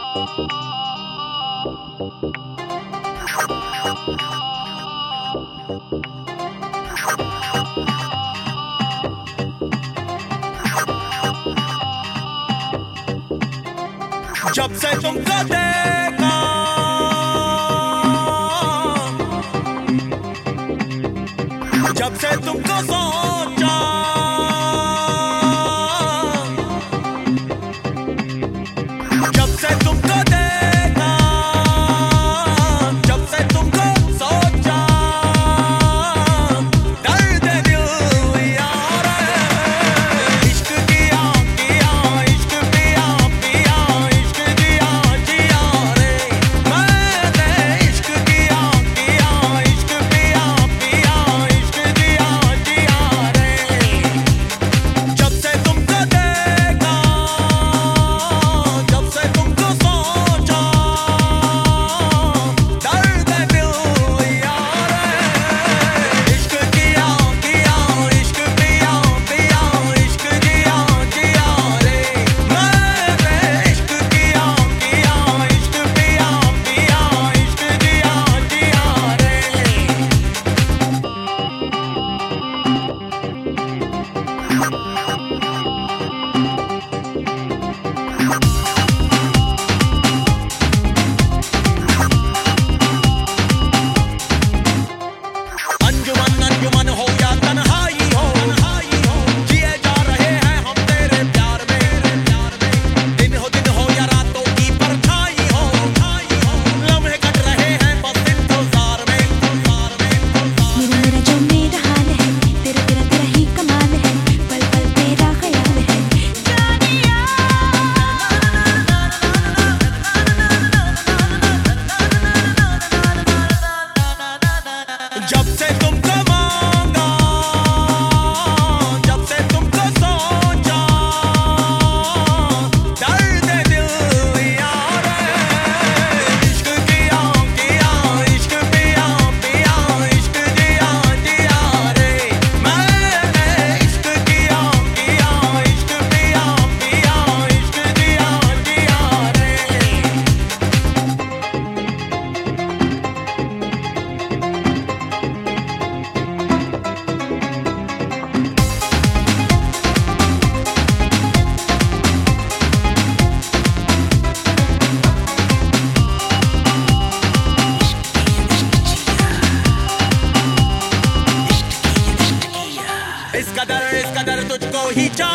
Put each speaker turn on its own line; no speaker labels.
जब से तुमको देखा, जब से तुमको सोचा, जब से तुमको देखा, जब से तुमको सोचा, दर्द दिल यार इश्क किया किया, इश्क पिया पिया, इश्क जिया जिया रे मैंने, इश्क किया किया, इश्क पिया पिया, इश्क जिया जिया रे। जब से तुमको देखा, जब से तुमको सोचा, दर्द दिल यार इश्क किया किया, इश्क पिया पिया, इश्क जिया जिया रे मैंने, इश्क किया किया, इश्क पिया पिया, इश्क जिया जिया रे। अंजुमन अंजुमन हो या तन्हाई हो, जिए जा रहे हैं हम तेरे प्यार में, दिन हो या रातों की परछाई हो, लम्हे कट रहे हैं बस इंतजार में।
मेरा मेरा जो मेरा हाल है, तेरा तेरा तेरा ही कमाल है, पल पल तेरा ख्याल है जानिया।
जब से तुमको मांगा, जब से तुमको सोचा, दर्द दिल यार इश्क किया किया, इश्क पिया पिया, इश्क जिया जिया रे मैंने, इश्क किया किया, इश्क पिया पिया, इश्क जिया जिया रे। इस कदर तुझको ही